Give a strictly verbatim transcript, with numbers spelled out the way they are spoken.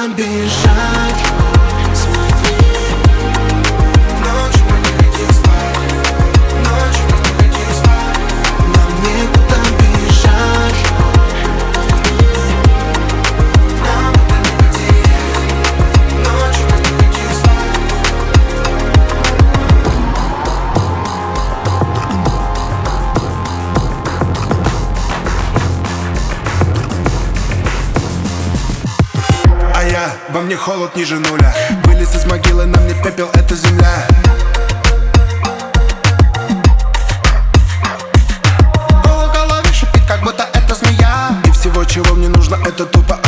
некуда бежать. Во мне холод ниже нуля. Вылез из могилы, на мне пепел, это земля. Голова в голове шипит, как будто это змея. И всего, чего мне нужно, это тупо